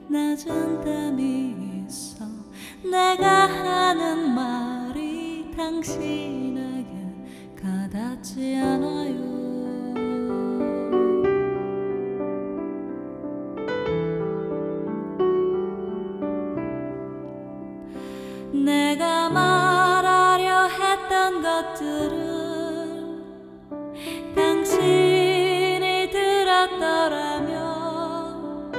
낮은 땀이 있어 내가 하는 말이 당신에게 가닿지 않아요. 내가 말하려 했던 것들을 당신이 들었더라면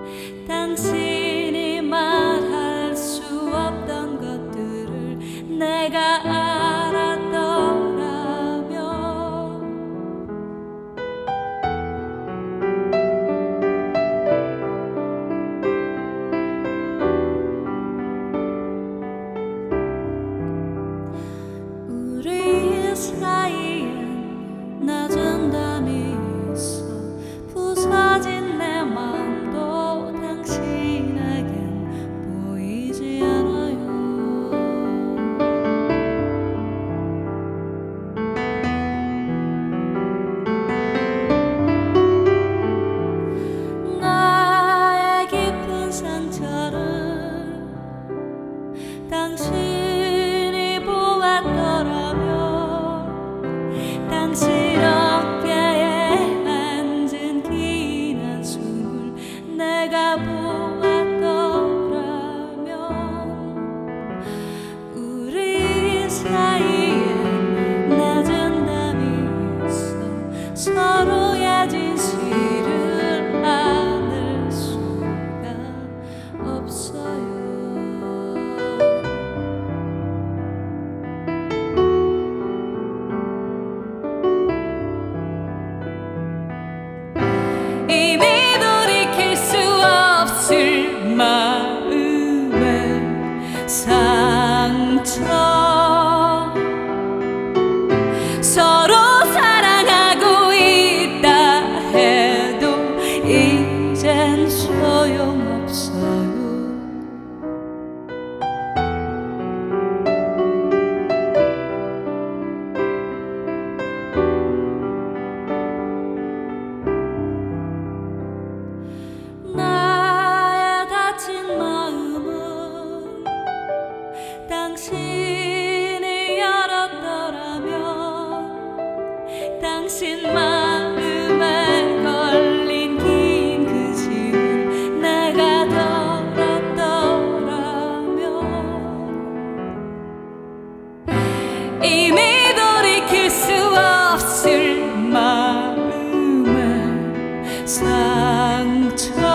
당신이 말할 수 없던 것들을 내가 알았더라면 우리 사이엔 낮은 담이 있어 부서진 내 마음도 당신에겐 보이지 않아요. 나의 깊은 상처를 당신이 보았더라면 당신 어깨에 앉은 긴 한숨을 내가 보았더라면 우리 사이에 낮은 담이 있어 서로의 진실을 안을 수가 없어요. 이미 돌이킬 수 없을 마음의 상처 서로 사랑하고 있다 해도 이젠 소용없어요. 나의 다친 마음을 당신이 열었더라면 당신 마음에 걸린 긴 그 짐을 내가 덜었더라면 이미 돌이킬 수 없을 마음의 상처